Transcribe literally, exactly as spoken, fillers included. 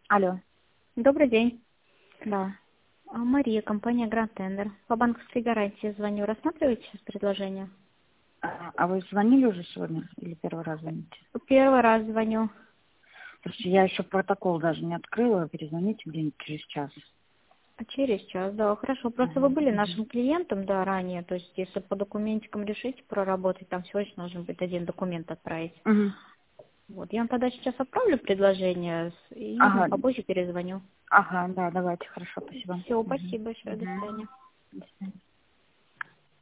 Алло, Добрый день. да. А, Мария, компания Grand Tender. По банковской гарантии звоню. Рассматриваете сейчас предложение? А, а вы звонили уже сегодня или первый раз звоните? Первый раз звоню. Слушайте, я еще протокол даже не открыла, перезвоните где-нибудь через час. А через час, да, хорошо. Просто вы Мгм, были мгм. нашим клиентом, да, ранее. То есть, если по документикам решите проработать, там всего лишь нужно будет один документ отправить. Мгм. Вот, я вам тогда сейчас отправлю предложение с- и Ага, попозже перезвоню. ага, да, давайте, хорошо, спасибо. Все, Мгм, спасибо большое, до мгм. свидания. До свидания.